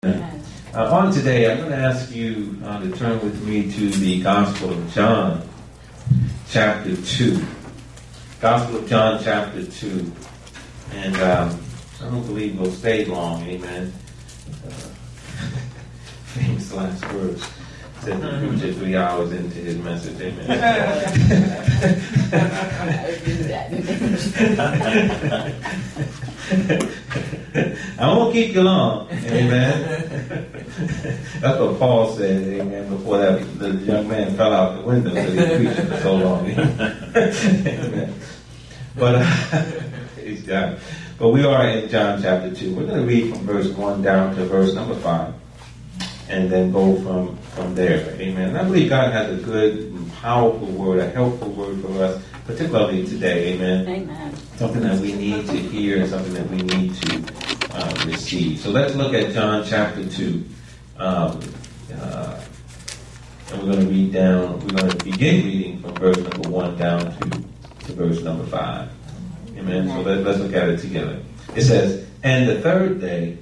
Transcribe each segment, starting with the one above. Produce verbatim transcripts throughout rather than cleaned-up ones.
Uh, on today, I'm going to ask you uh, to turn with me to the Gospel of John, chapter two. Gospel of John, chapter two. And um, I don't believe we'll stay long, amen. Uh, famous last words. Said the preacher three hours into his message, amen. I won't keep you long, amen. That's what Paul said, amen, before that the young man fell out the window because he preached for so long. Amen. But, uh, praise God. But we are in John chapter two. We're going to read from verse one down to verse number five. And then go from, from there. Amen. And I believe God has a good and powerful word, a helpful word for us, particularly today. Amen. Amen. Something that we need to hear and something that we need to uh, receive. So let's look at John chapter two. Um, uh, and we're going to read down, we're going to begin reading from verse number one down to, to verse number five. Amen. So let, let's look at it together. It says, "And the third day,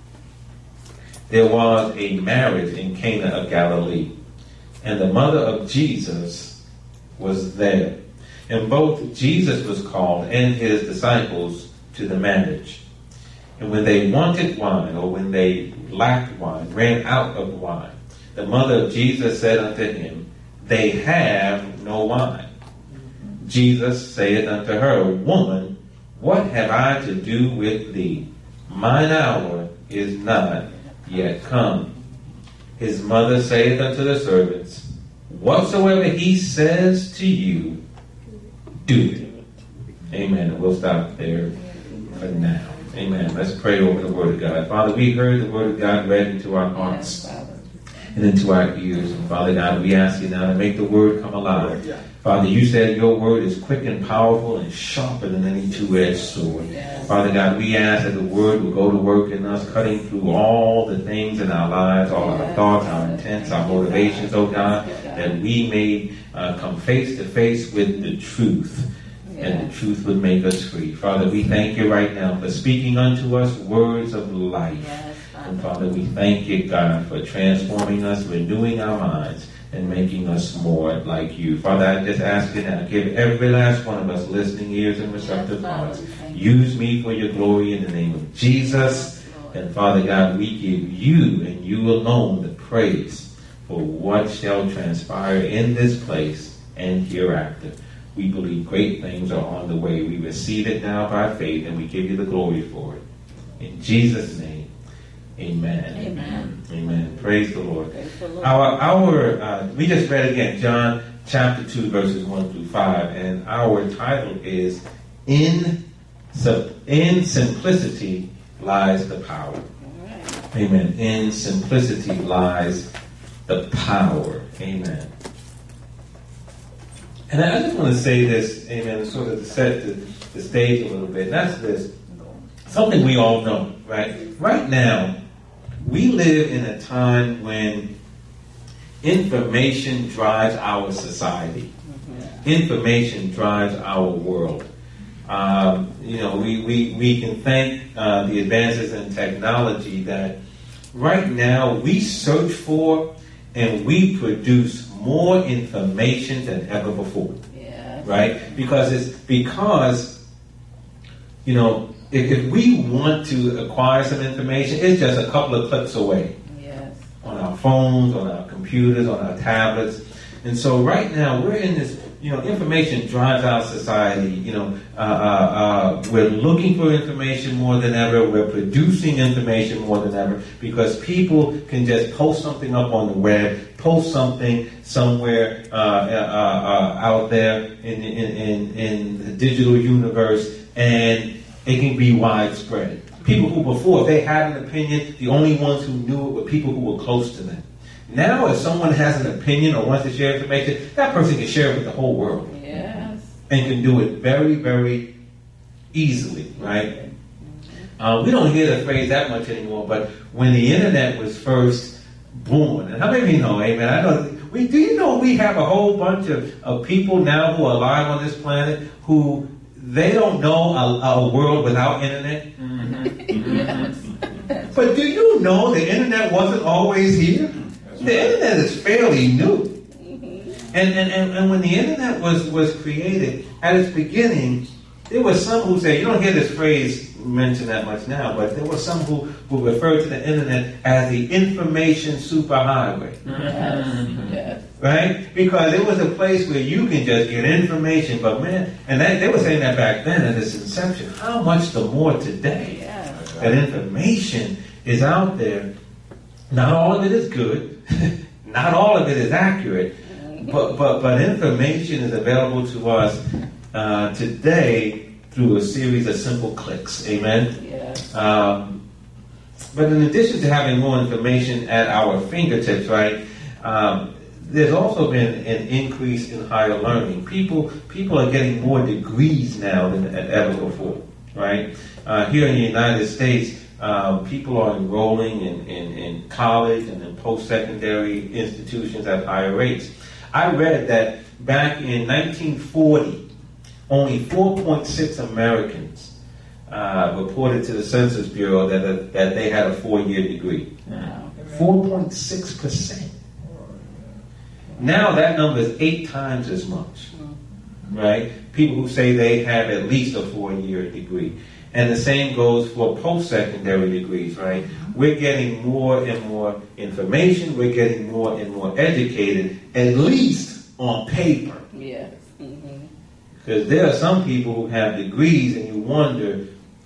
there was a marriage in Cana of Galilee, and the mother of Jesus was there. And both Jesus was called and his disciples to the marriage. And when they wanted wine, or when they lacked wine, ran out of wine, the mother of Jesus said unto him, They have no wine. Jesus saith unto her, Woman, what have I to do with thee? Mine hour is not yet come. His mother saith unto the servants, Whatsoever he says to you, do it." Amen. We'll stop there for now. Amen. Let's pray over the word of God. Father, we heard the word of God read into our hearts and into our ears. And Father God, we ask you now to make the word come alive. Father, you said your word is quick and powerful and sharper than any two-edged sword. Yes. Father God, we ask that the word will go to work in us, cutting through all the things in our lives, all our thoughts, our intents, our motivations, oh God, that we may uh, come face to face with the truth, and the truth would make us free. Father, we thank you right now for speaking unto us words of life. Yes, and Father, we thank you, God, for transforming us, renewing our minds, and making us more like you. Father, I just ask you now, give every last one of us listening ears and receptive hearts. Use me for your glory in the name of Jesus. And Father God, we give you and you alone the praise for what shall transpire in this place and hereafter. We believe great things are on the way. We receive it now by faith, and we give you the glory for it. In Jesus' name, amen. Amen. Amen. Praise the Lord. Praise the Lord. Our, our, uh, we just read again, John chapter two, verses one through five, and our title is, In, in Simplicity Lies the Power. Right. Amen. In simplicity lies the power. Amen. And I just want to say this, amen, sort of to set the, the stage a little bit. And that's this. Something we all know, right? Right now, we live in a time when information drives our society. Mm-hmm. Information drives our world. Um, you know, we, we, we can thank uh, the advances in technology that right now we search for and we produce more information than ever before. Yeah. Right? Because it's because, you know, if, if we want to acquire some information, it's just a couple of clicks away. Yes. On our phones, on our computers, on our tablets. And so right now we're in this, you know, information drives our society. You know, uh, uh, uh, we're looking for information more than ever. We're producing information more than ever because people can just post something up on the web, post something somewhere uh, uh, uh, out there in, in, in, in the digital universe, and it can be widespread. People who before, if they had an opinion, the only ones who knew it were people who were close to them. Now, if someone has an opinion or wants to share information, that person can share it with the whole world. Yes. And can do it very, very easily, right? Uh, we don't hear the phrase that much anymore, but when the internet was first born, and how many of you know, amen, I know, we, do you know we have a whole bunch of, of people now who are alive on this planet who they don't know a, a world without internet? Mm-hmm. Mm-hmm. But do you know the internet wasn't always here? The internet is fairly new. And, and, and, and when the internet was, was created, at its beginning, there were some who say, you don't hear this phrase mentioned that much now, but there were some who, who referred to the internet as the information superhighway. Yes. Yes. Right? Because it was a place where you can just get information, but man, and that, they were saying that back then at its inception, how much the more today Yes. that information is out there. Not all of it is good, not all of it is accurate, but, but, but information is available to us uh, today through a series of simple clicks. Amen? Yes. Um, but in addition to having more information at our fingertips, right, um, there's also been an increase in higher learning. People people are getting more degrees now than ever before, right? Uh, here in the United States, uh, people are enrolling in, in, in college and in post-secondary institutions at higher rates. I read that back in nineteen forty, only four point six Americans uh, reported to the Census Bureau that, that they had a four-year degree. Wow. four point six percent. Now that number is eight times as much, right? People who say they have at least a four-year degree. And the same goes for post-secondary degrees, right? We're getting more and more information. We're getting more and more educated, at least on paper. Yes. Mm-hmm. Because there are some people who have degrees and you wonder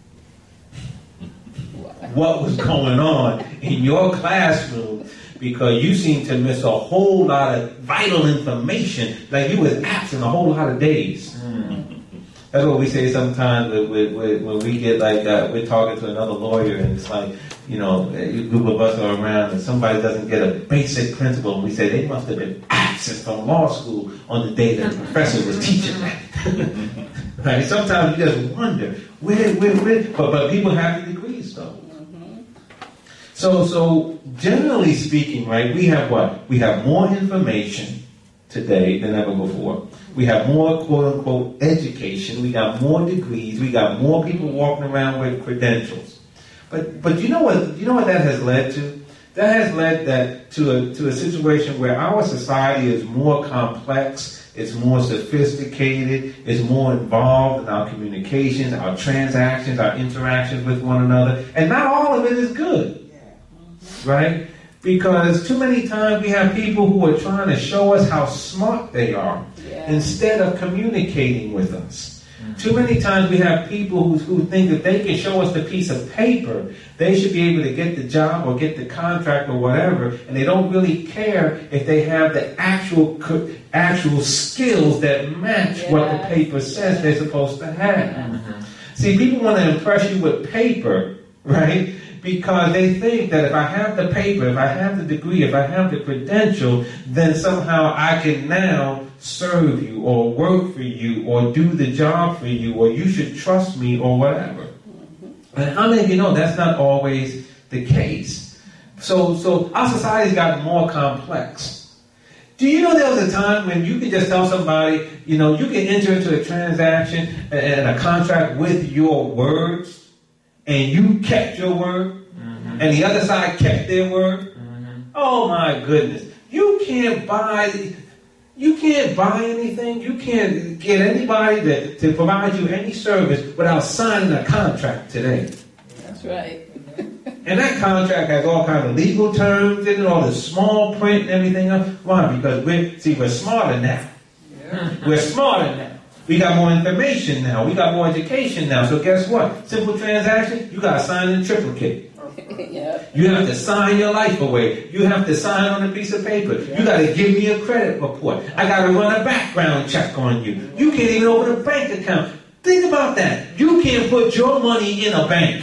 what was going on in your classroom, because you seem to miss a whole lot of vital information, like you was absent a whole lot of days. Mm. That's what we say sometimes with, with, with, when we get like, uh, we're talking to another lawyer and it's like, you know, a group of us are around and somebody doesn't get a basic principle and we say they must have been absent from law school on the day that the professor was teaching that. Right? Sometimes you just wonder, where, where, where, but, but people have the degrees though. So, so generally speaking, right, we have what? We have more information today than ever before. We have more quote-unquote education. We got more degrees. We got more people walking around with credentials. But, but you know what? You know what that has led to? That has led that to a to a situation where our society is more complex. It's more sophisticated. It's more involved in our communications, our transactions, our interactions with one another. And not all of it is good. Right? Because too many times we have people who are trying to show us how smart they are, yeah, instead of communicating with us. Mm-hmm. Too many times we have people who, who think that they can show us the piece of paper, they should be able to get the job or get the contract or whatever, and they don't really care if they have the actual actual skills that match, yeah, what the paper says they're supposed to have. Mm-hmm. See, people want to impress you with paper, right? Because they think that if I have the paper, if I have the degree, if I have the credential, then somehow I can now serve you or work for you or do the job for you or you should trust me or whatever. Mm-hmm. And how many of you know that's not always the case? So, so our society's gotten more complex. Do you know there was a time when you could just tell somebody, you know, you can enter into a transaction and a contract with your words, and you kept your word, mm-hmm, and the other side kept their word? Mm-hmm. Oh my goodness. You can't buy you can't buy anything. You can't get anybody to, to provide you any service without signing a contract today. That's right. And that contract has all kinds of legal terms in it, all the small print and everything else. Why? Because we're see we're smarter now. Yeah. We're smarter now. We got more information now. We got more education now. So guess what? Simple transaction, you got to sign in triplicate. Yeah. You have to sign your life away. You have to sign on a piece of paper. Yeah. You got to give me a credit report. I got to run a background check on you. You can't even open a bank account. Think about that. You can't put your money in a bank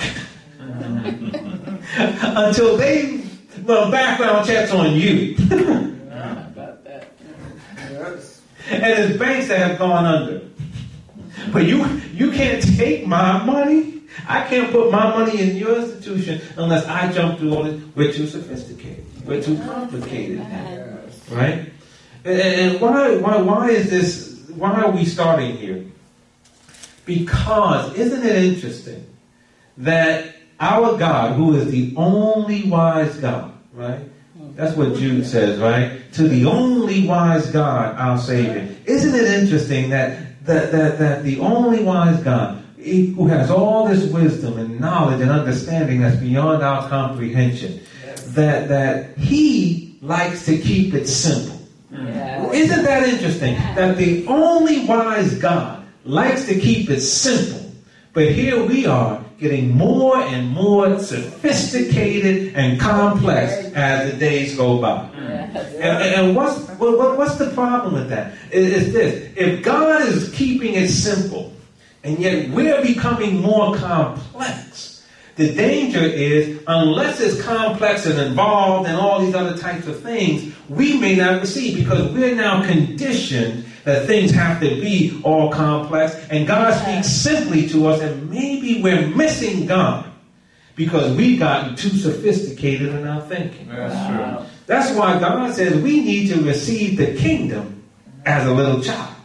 until they run background checks on you. How about that? Yes. And there's banks that have gone under. But you you can't take my money. I can't put my money in your institution unless I jump through all this. We're too sophisticated. We're too complicated. Right? And, and why why why is this? Why are we starting here? Because isn't it interesting that our God, who is the only wise God, right? That's what Jude says, right? To the only wise God, our Savior. Isn't it interesting that that that, that the only wise God, who has all this wisdom and knowledge and understanding that's beyond our comprehension, that that He likes to keep it simple. Yes. Isn't that interesting? That the only wise God likes to keep it simple. But here we are getting more and more sophisticated and complex as the days go by. Yes. And, and what's, what, what's the problem with that? Is, is this. If God is keeping it simple, and yet we're becoming more complex, the danger is, unless it's complex and involved and all these other types of things, we may not receive, because we're now conditioned that things have to be all complex, and God speaks simply to us, and maybe we're missing God because we've gotten too sophisticated in our thinking. That's Wow. true. That's why God says we need to receive the kingdom as a little child.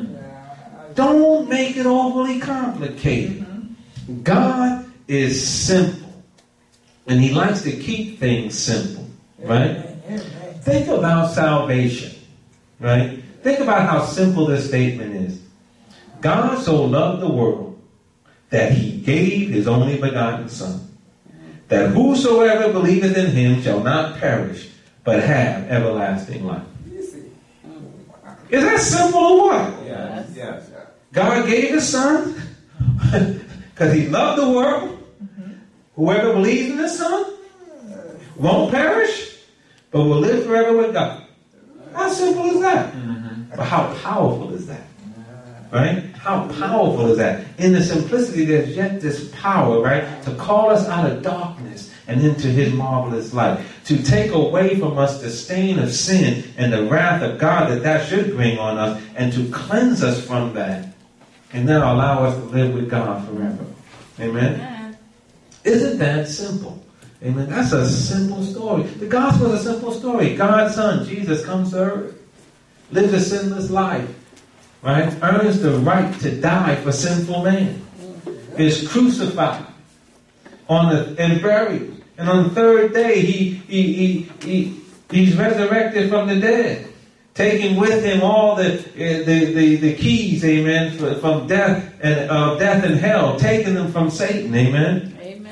Don't make it overly complicated. God is simple, and He likes to keep things simple, right? Think about salvation, right? Think about how simple this statement is. God so loved the world that He gave His only begotten Son, that whosoever believeth in Him shall not perish, but have everlasting life. Is that simple or what? Yes. Yes. God gave His Son because He loved the world. Whoever believes in the Son won't perish, but will live forever with God. How simple is that? But how powerful is that? Right? How powerful is that? In the simplicity, there's yet this power, right? To call us out of darkness and into His marvelous light. To take away from us the stain of sin and the wrath of God that that should bring on us, and to cleanse us from that. And now allow us to live with God forever. Amen? Amen. Isn't that simple? Amen. That's a simple story. The gospel is a simple story. God's Son, Jesus, comes to earth, lives a sinless life, right? Earns the right to die for sinful man. Is crucified on the, and buried. And on the third day, he, he, he, he, he's resurrected from the dead, taking with Him all the, uh, the, the, the keys, amen, from death and uh, death and hell, taking them from Satan, amen.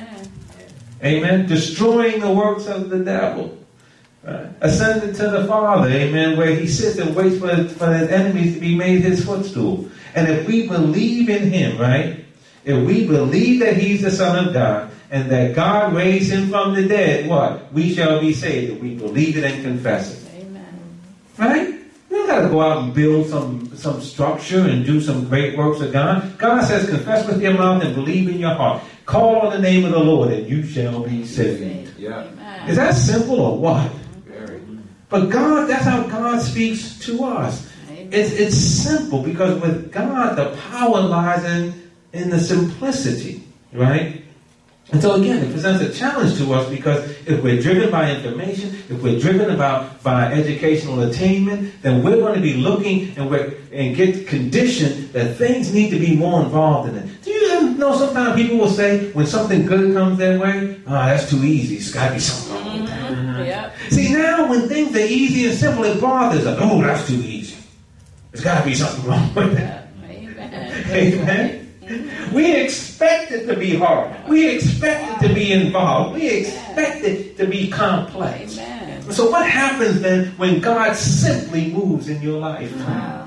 Amen. Destroying the works of the devil. Right. Ascended to the Father. Amen. Where He sits and waits for, for His enemies to be made His footstool. And if we believe in Him, right? If we believe that He's the Son of God and that God raised Him from the dead, what? We shall be saved if we believe it and confess it. Amen. Right? You don't got to go out and build some, some structure and do some great works of God. God says, confess with your mouth and believe in your heart. Call on the name of the Lord and you shall be saved. Yeah. Amen. Is that simple or what? Very. But God, that's how God speaks to us. Amen. It's, it's simple, because with God, the power lies in, in the simplicity, right? And so again, it presents a challenge to us, because if we're driven by information, if we're driven about by educational attainment, then we're going to be looking and we're and get conditioned that things need to be more involved in it. Do you know sometimes people will say when something good comes their way, oh, that's too easy. It's got to be something wrong with that. Mm-hmm. Yep. See, now when things are easy and simple, it bothers us. Oh, that's too easy. There's got to be something wrong with that. Amen. Amen. We expect it to be hard. We expect it to be involved. We expect it to be complex. Amen. So what happens then when God simply moves in your life? Wow.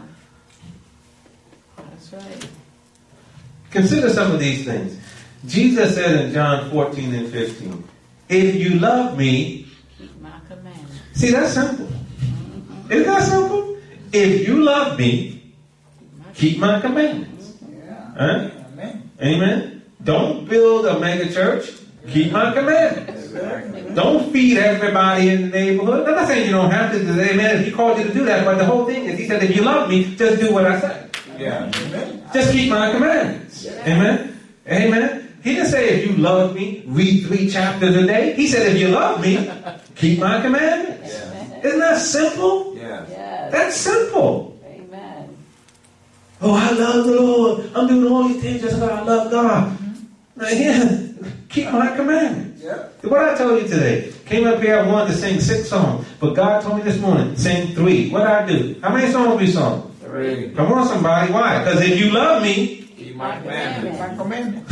That's right. Consider some of these things. Jesus said in John fourteen and fifteen, if you love me, Keep my commandments. see, that's simple. Isn't that simple? If you love me, keep my commandments. Huh? Amen. Don't build a mega church. Keep my commandments. Exactly. Don't feed everybody in the neighborhood. I'm not saying you don't have to do that. Amen. If He called you to do that, but the whole thing is, He said, if you love me, just do what I say. Yeah. Just keep my commandments. Amen. Amen. He didn't say, if you love me, read three chapters a day. He said, if you love me, keep my commandments. Yeah. Isn't that simple? Yeah. Yes. That's simple. Amen. Oh, I love the Lord. I'm doing all these things just because I love God. Now, yeah, Keep my commandments. Yeah. What I told you today. Came up here, I wanted to sing six songs. But God told me this morning, sing three. What did I do? How many songs we sung? Three. Come on, somebody. Why? Because if you love me, Keep my commandments. My commandments.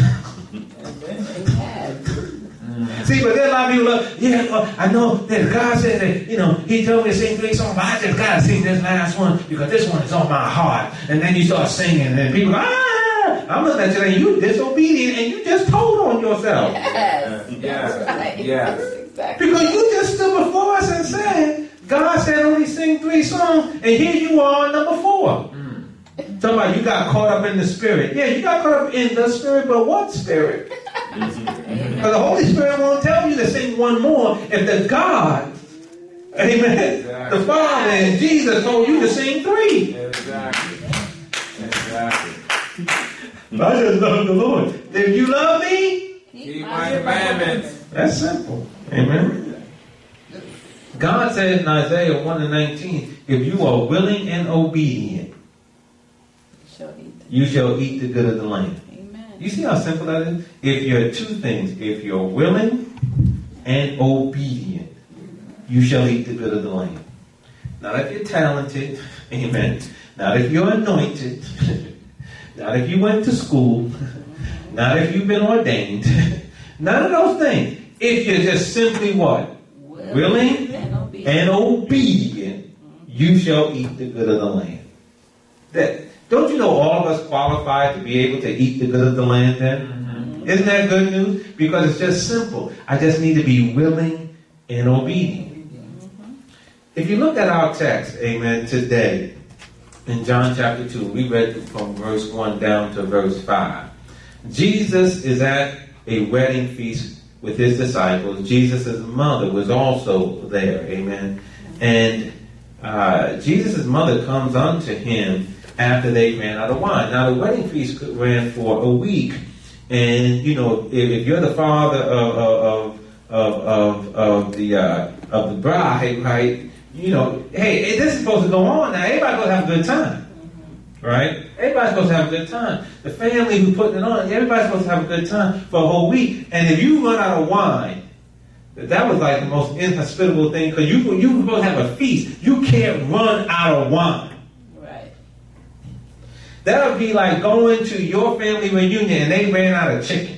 Amen. see, but there are a lot of people look, yeah, uh, I know that God said that, you know, He told me to sing three songs, but I just got to sing this last one because this one is on my heart. And then you start singing, and people go, ah! I'm looking at you and you disobedient, and you just told on yourself. Yes. Yes. That's right. Yes. Exactly. Because you just stood before us and said, God said only sing three songs, and here you are on number four. Mm. Somebody, you got caught up in the spirit. Yeah, you got caught up in the spirit, but what spirit? Because the Holy Spirit won't tell you to sing one more if the God, amen, Exactly. the Father and Jesus told you to sing three. Exactly. Exactly. I just love the Lord. If you love me, Keep my commandments. that's simple. Amen. God said in Isaiah one and nineteen, if you are willing and obedient, Shall eat. you shall eat the good of the land. Amen. You see how simple that is? If you're two things, if you're willing and obedient, you shall eat the good of the land. Not if you're talented, amen. Not if you're anointed, not if you went to school, not if you've been ordained, none of those things. If you're just simply what? Willing and obedient. and obedient, you shall eat the good of the land. That, don't you know all of us qualified to be able to eat the good of the land then? Mm-hmm. Isn't that good news? Because it's just simple. I just need to be willing and obedient. Mm-hmm. If you look at our text, amen, today, in John chapter two, we read from verse one down to verse five. Jesus is at a wedding feast with his disciples. Jesus' mother was also there, amen. And uh, Jesus' mother comes unto him after they ran out of wine. Now, the wedding feast ran for a week. And, you know, if, if you're the father of, of, of, of, of, the, uh, of the bride, right, you know, hey, this is supposed to go on now. Everybody's going to have a good time, right? Everybody's supposed to have a good time. The family who putting it on, everybody's supposed to have a good time for a whole week. And if you run out of wine, that was like the most inhospitable thing, because you, you were supposed to have a feast. You can't run out of wine. Right. That would be like going to your family reunion and they ran out of chicken.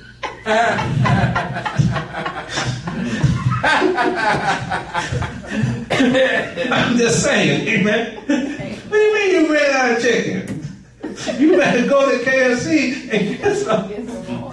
I'm just saying, amen. What do you mean you ran out of chicken? You better go to K F C and get some. Get some more.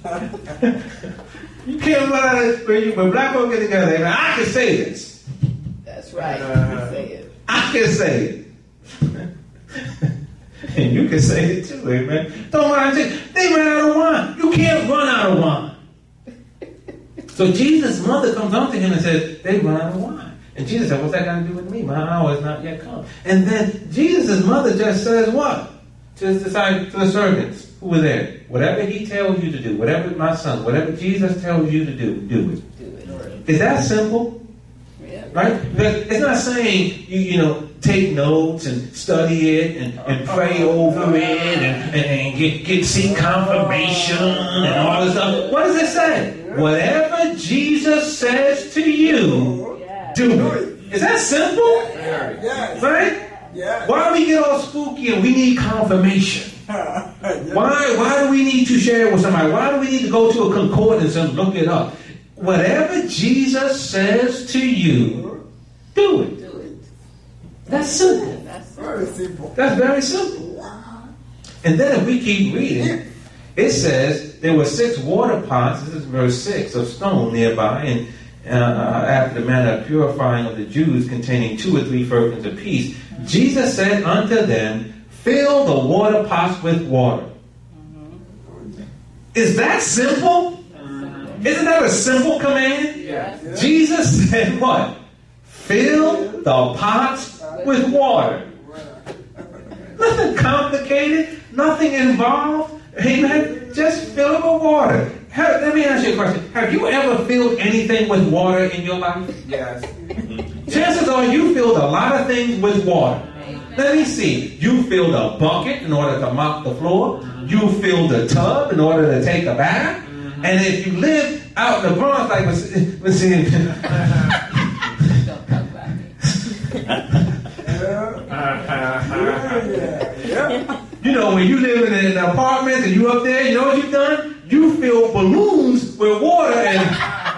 You can't run out of when, you, when black folks get together, amen. I can say this. That's right. Uh, You say it. I can say it. And you can say it too, amen. Don't run out of chicken. They ran out of wine. You can't run out of wine. So Jesus' mother comes on to him and says, they run out of wine. And Jesus said, what's that got to do with me? My hour has not yet come. And then Jesus' mother just says what? To his disciples, to the servants who were there. Whatever he tells you to do, whatever my son, whatever Jesus tells you to do, do it. Do it. Is that simple? Yeah. Right? Because it's not saying, you, you know, take notes and study it and, and pray over it and, and, and get, get seek confirmation and all this stuff. What does it say? Whatever Jesus says to you, Yeah. do it. Is that simple? Yes. Right? Yes. Why do we get all spooky and we need confirmation? Why, why do we need to share it with somebody? Why do we need to go to a concordance and look it up? Whatever Jesus says to you, do it. Do it. That's simple. That's Very simple. That's very simple. And then if we keep reading, it says there were six water pots, this is verse six, of stone nearby, and uh, after the manner of purifying of the Jews, containing two or three firkins apiece. Jesus said unto them, fill the water pots with water. Is that simple? Isn't that a simple command? Yes. Jesus said what? Fill the pots with water. Nothing complicated, nothing involved. Amen. Just fill it with water. Have, let me ask you a question. Have you ever filled anything with water in your life? Yes. Chances are you filled a lot of things with water. Let me see. You filled a bucket in order to mop the floor. You filled a tub in order to take a bath. And if you live out in the Bronx, like we're seeing, Don't talk about me. you know, when you live in an apartment and you up there, you know what you've done? You fill balloons with water and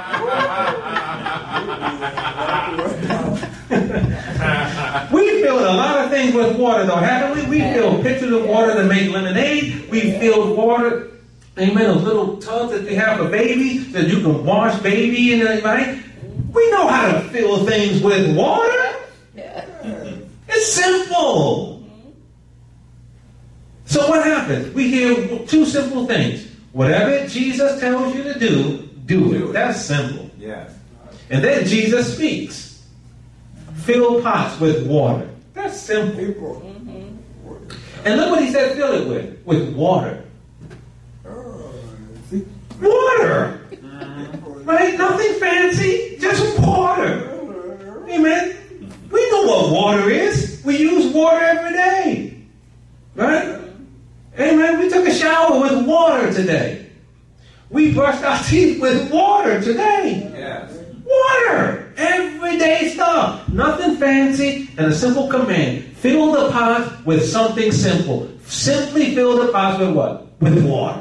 we filled a lot of things with water, though, haven't we? We filled pitchers of water to make lemonade. We filled water, amen, those little tubs that we have for babies that you can wash baby in, right? We know how to fill things with water. Yeah. It's simple. So what happens? We hear two simple things. Whatever Jesus tells you to do, do it. That's simple. Yes. And then Jesus speaks. Fill pots with water. That's simple. And look what he said fill it with. With water. Water! Right? Nothing fancy. Just water. Amen? We know what water is. We use water every day. Right? Amen? We took a shower with water today. We brushed our teeth with water today. Yes. Water! Everyday stuff. Nothing fancy, and a simple command. Fill the pot with something simple. Simply fill the pot with what? With water.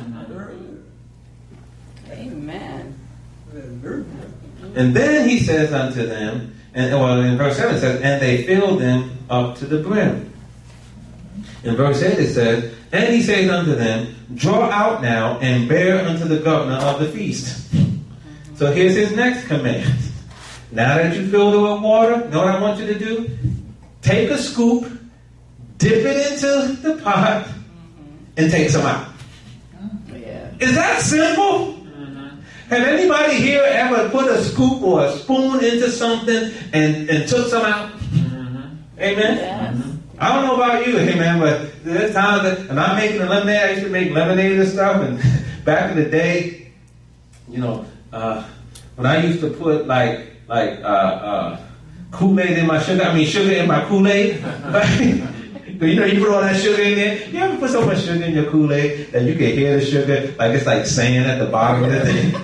Amen. And then he says unto them, and well, in verse seven it says, and they filled them up to the brim. In verse eight it says, and he says unto them, draw out now and bear unto the governor of the feast. So here's his next command. Now that you filled it with water, know what I want you to do? Take a scoop, dip it into the pot, and take some out. Yeah. Is that simple? Have anybody here ever put a scoop or a spoon into something and, and took some out? Amen? Yes. I don't know about you, amen, but there's times that, and I'm making a lemonade, I used to make lemonade and stuff, and back in the day, you know, uh, when I used to put like, like, uh, uh, Kool-Aid in my sugar, I mean sugar in my Kool-Aid, right? You know, you put all that sugar in there, you ever put so much sugar in your Kool-Aid that you can hear the sugar, like it's like sand at the bottom of the thing?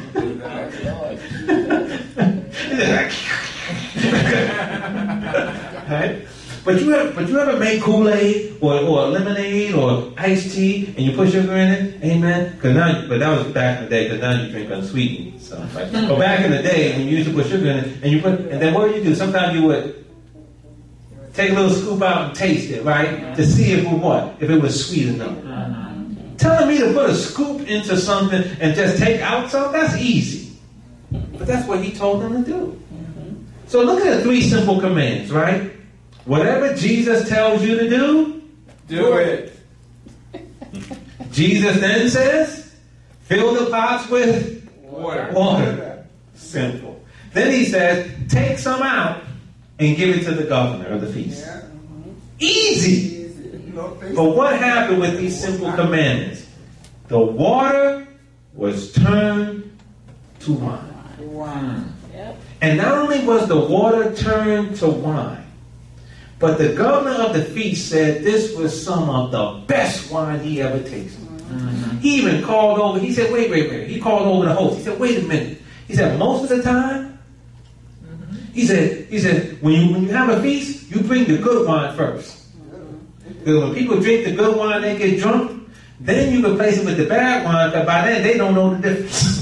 Right? But you ever, but you ever make Kool-Aid or, or lemonade or iced tea and you put sugar in it? Amen. Because now, but that was back in the day. Because now you drink unsweetened stuff. Right? But back in the day, when you used to put sugar in it, and you put, and then what would you do? Sometimes you would take a little scoop out and taste it, right, to see if it was what, if it was sweet enough. Telling me to put a scoop into something and just take out some, that's easy. But that's what he told them to do. So look at the three simple commands, right? Whatever Jesus tells you to do, Do it. Jesus then says, fill the pots with Water. water. Simple. Then he says, take some out and give it to the governor of the feast. Yeah. Easy. But what happened with these simple commandments? The water was turned to wine. Wine. Yep. And not only was the water turned to wine, but the governor of the feast said this was some of the best wine he ever tasted. Mm-hmm. He even called over, he said, wait, wait, wait. He called over the host. He said, wait a minute. He said, most of the time, mm-hmm. he said, he said, when you when you have a feast, you bring the good wine first. Because when people drink the good wine, they get drunk. Then you replace it with the bad wine, because by then they don't know the difference.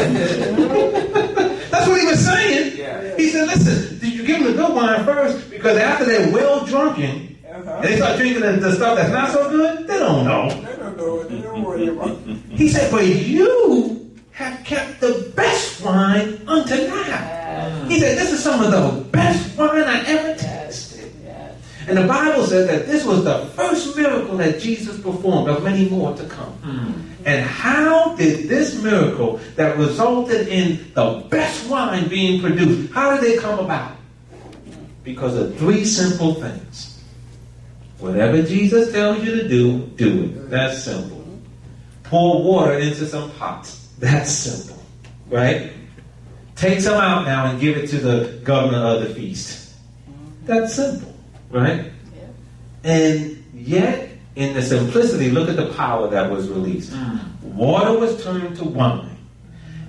That's what he was saying. Yeah. He said, listen, did you give them the good wine first? Because after they're well drunken, uh-huh. and they start drinking the, the stuff that's not so good, they don't know. They don't know what they don't worry about. He said, but you have kept the best wine until now. He said, this is some of the best wine I ever tasted. Yes. And the Bible says that this was the first miracle that Jesus performed, of many more to come. Mm. And how did this miracle that resulted in the best wine being produced, how did it come about? Because of three simple things. Whatever Jesus tells you to do, do it. That's simple. Pour water into some pots. That's simple. Right? Take some out now and give it to the governor of the feast. That's simple. Right? Yeah. And yet, in the simplicity, look at the power that was released. Mm. Water was turned to wine.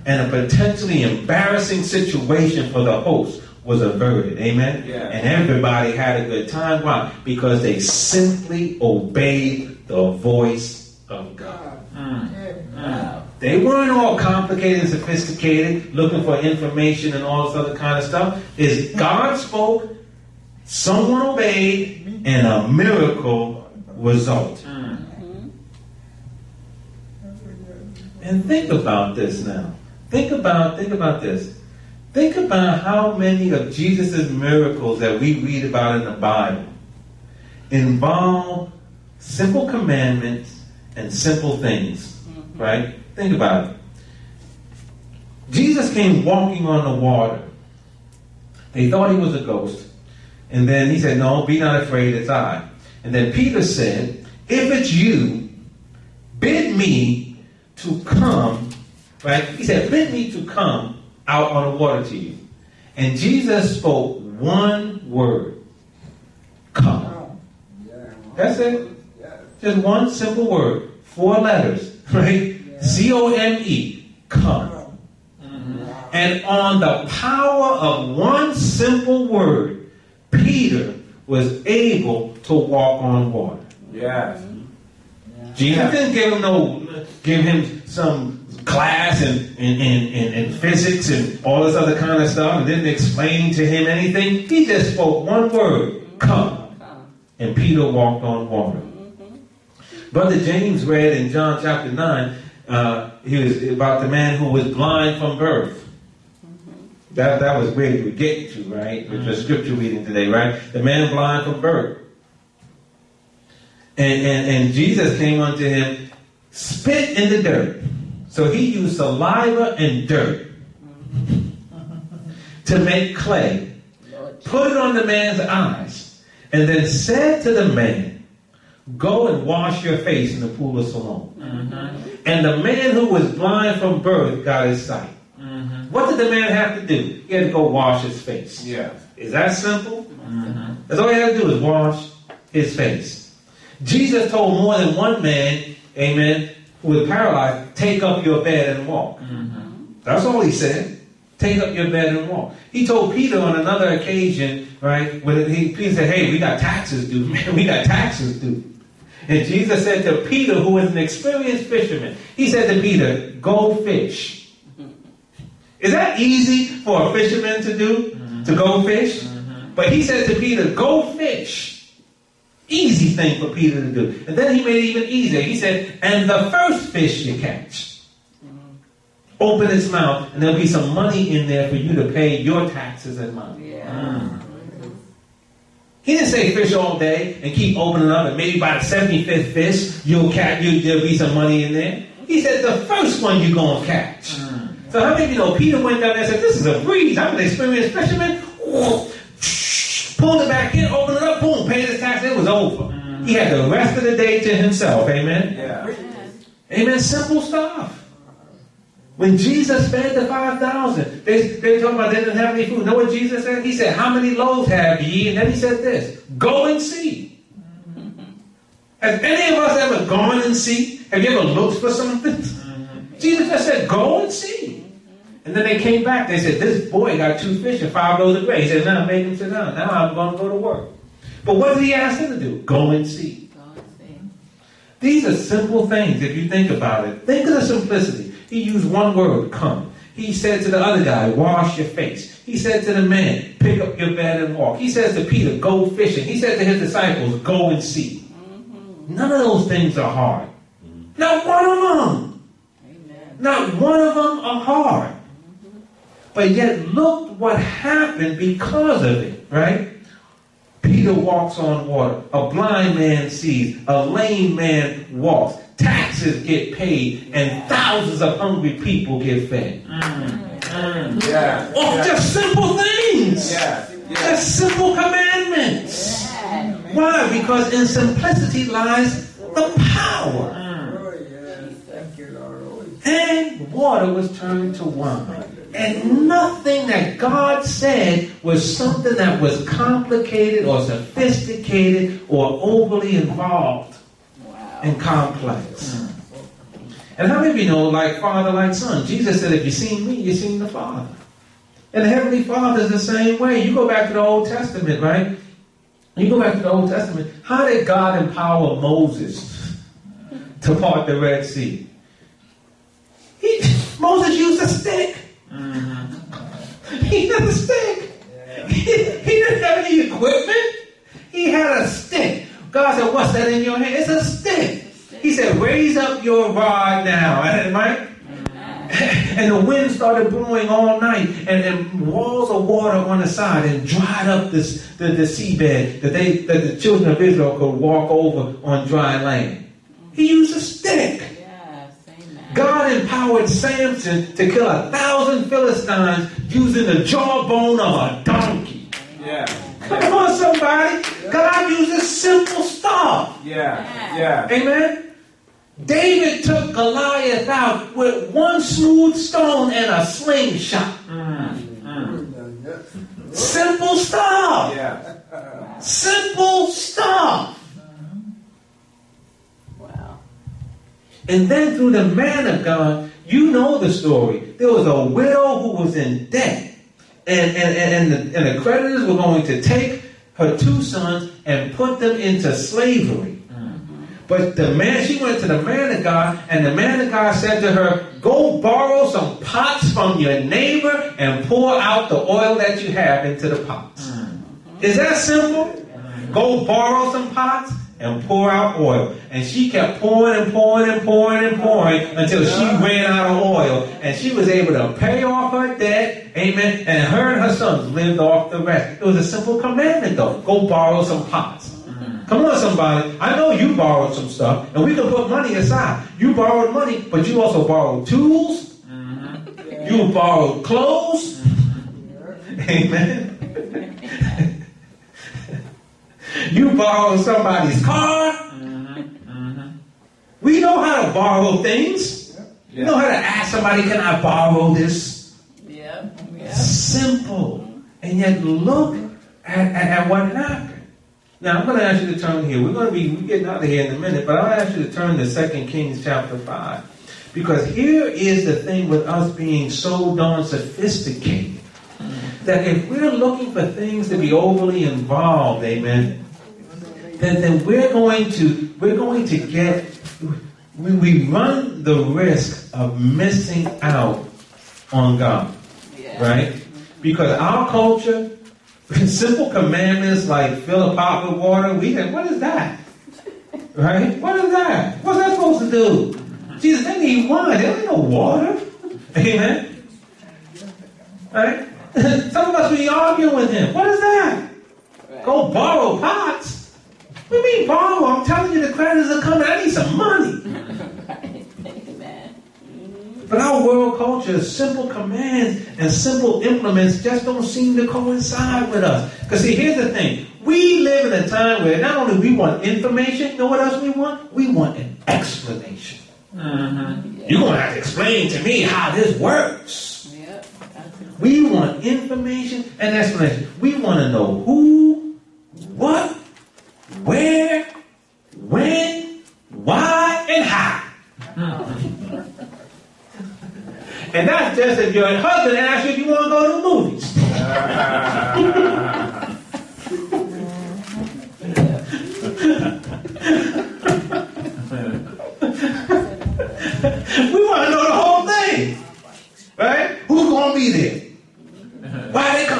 and a potentially embarrassing situation for the host was averted. Amen? Yeah. And everybody had a good time. Why? Because they simply obeyed the voice of God. Mm. Wow. They weren't all complicated and sophisticated, looking for information and all this other kind of stuff. Is God spoke, someone obeyed, and a miracle resulted. Mm-hmm. And think about this now. Think about, think about this. Think about how many of Jesus' miracles that we read about in the Bible involve simple commandments and simple things, mm-hmm. right? Think about it. Jesus came walking on the water. They thought he was a ghost. And then he said, no, be not afraid, it's I. And then Peter said, if it's you, bid me to come, right? He said, bid me to come out on the water to you. And Jesus spoke one word. Come. That's it. Just one simple word. Four letters, right? C O M E. Come. Mm-hmm. And on the power of one simple word, Peter was able to walk on water. Yes. Jesus didn't give him no, give him some class in, in, in, in, in physics and all this other kind of stuff, and didn't explain to him anything. He just spoke one word, come. And Peter walked on water. Brother James read in John chapter nine, uh, he was about the man who was blind from birth. That, that was where you were getting to, right? With the scripture reading today, right? The man blind from birth. And, and, and Jesus came unto him, spit in the dirt. So he used saliva and dirt to make clay, put it on the man's eyes, and then said to the man, go and wash your face in the pool of Siloam. Mm-hmm. And the man who was blind from birth got his sight. Mm-hmm. What did the man have to do? He had to go wash his face. Yeah. Is that simple? Mm-hmm. That's all he had to do is wash his face. Jesus told more than one man, amen, who was paralyzed, take up your bed and walk. Mm-hmm. That's all he said. Take up your bed and walk. He told Peter on another occasion, right, when he, Peter said, hey, we got taxes due, man, we got taxes due. And Jesus said to Peter, who was an experienced fisherman, he said to Peter, go fish. Is that easy for a fisherman to do? Mm-hmm. To go fish? Mm-hmm. But he said to Peter, go fish. Easy thing for Peter to do. And then he made it even easier. He said, and the first fish you catch, mm-hmm. open its mouth, and there'll be some money in there for you to pay your taxes and mine. Yeah. Mm. He didn't say fish all day and keep opening up, and maybe by the seventy-fifth fish, you'll catch, you, there'll be some money in there. He said, the first one you're going to catch. Mm. So how many of you know Peter went down there and said, this is a breeze. I'm an experienced fisherman. Whoa. Pulled it back in, opened it up, boom, paid his tax. It was over. Mm. He had the rest of the day to himself. Amen? Yeah. Amen. Simple stuff. When Jesus fed the five thousand, they, they were talking about they didn't have any food. You know what Jesus said? He said, how many loaves have ye? And then he said this, go and see. Mm-hmm. Has any of us ever gone and see? Have you ever looked for something? Mm-hmm. Jesus just said, go and see. And then they came back. They said, this boy got two fish and five loaves of bread. He said, now make him sit down. Now I'm going to go to work. But what did he ask him to do? Go and see. Go and see. These are simple things if you think about it. Think of the simplicity. He used one word, come. He said to the other guy, wash your face. He said to the man, pick up your bed and walk. He says to Peter, go fishing. He said to his disciples, go and see. Mm-hmm. None of those things are hard. Mm-hmm. Not one of them. Amen. Not one of them are hard. But yet, look what happened because of it, right? Peter walks on water. A blind man sees. A lame man walks. Taxes get paid. And thousands of hungry people get fed. Mm. Mm. Yeah. Oh, yeah. Just simple things. Yeah. Yeah. Just simple commandments. Yeah. Why? Because in simplicity lies the power. Mm. Oh, yeah. Thank you, Lord. And water was turned to wine. And nothing that God said was something that was complicated or sophisticated or overly involved wow. and complex. Mm. And how many of you know, like father, like son? Jesus said, if you've seen me, you've seen the Father. And the Heavenly Father is the same way. You go back to the Old Testament, right? You go back to the Old Testament. How did God empower Moses to part the Red Sea? He, Moses used a stick. Mm-hmm. He had a stick. He, he didn't have any equipment. He had a stick. God said, what's that in your hand? It's a stick. He said, raise up your rod now. Right? And the wind started blowing all night, and, and walls of water on the side, and dried up this, the, the seabed that they that the children of Israel could walk over on dry land. He used a stick. Yes, amen. God empowered Samson to kill a thousand Philistines using the jawbone of a donkey. Yeah. Come on, somebody. God uses simple stuff. Yeah. Yeah. Amen. David took Goliath out with one smooth stone and a slingshot. Mm. Mm. Simple stuff. Yeah. Simple stuff. Wow. And then through the man of God, you know the story. There was a widow who was in debt. And, and, and, and, the, and the creditors were going to take her two sons and put them into slavery. But the man, she went to the man of God, and the man of God said to her, go borrow some pots from your neighbor and pour out the oil that you have into the pots. Mm-hmm. Is that simple? Mm-hmm. Go borrow some pots and pour out oil. And she kept pouring and pouring and pouring and pouring until she ran out of oil. And she was able to pay off her debt. Amen. And her and her sons lived off the rest. It was a simple commandment, though. Go borrow some pots. Come on, somebody. I know you borrowed some stuff, and we can put money aside. You borrowed money, but you also borrowed tools. Mm-hmm. Yeah. You borrowed clothes. Mm-hmm. Amen. You borrowed somebody's car. Mm-hmm. Mm-hmm. We know how to borrow things. Yeah. We know how to ask somebody, can I borrow this? Yeah. Yeah. Simple. And yet look at, at, at what happened. Now, I'm going to ask you to turn here. We're going to be we're getting out of here in a minute, but I'll ask you to turn to Second Kings chapter five. Because here is the thing with us being so darn sophisticated, that if we're looking for things to be overly involved, amen, then, then we're going to we're going to get we, we run the risk of missing out on God. Yeah. Right? Because our culture, simple commandments like fill a pot with water, we think, what is that? Right? What is that? What's that supposed to do? Jesus, they need wine. They don't need no water. Amen? Right? Some of us, we argue with him. What is that? Go borrow pots? What do you mean borrow? I'm telling you the creditors are coming. I need some money. But our world culture, simple commands and simple implements just don't seem to coincide with us. Because see, here's the thing. We live in a time where not only we want information, you know what else we want? We want an explanation. Mm-hmm. Yeah. You're going to have to explain to me how this works. Yeah. We want information and explanation. We want to know who, what, where, when, why, and how. Mm-hmm. And that's just if your husband asks you if you want to go to the movies. We want to know the whole thing. Right? Who's going to be there? Why are they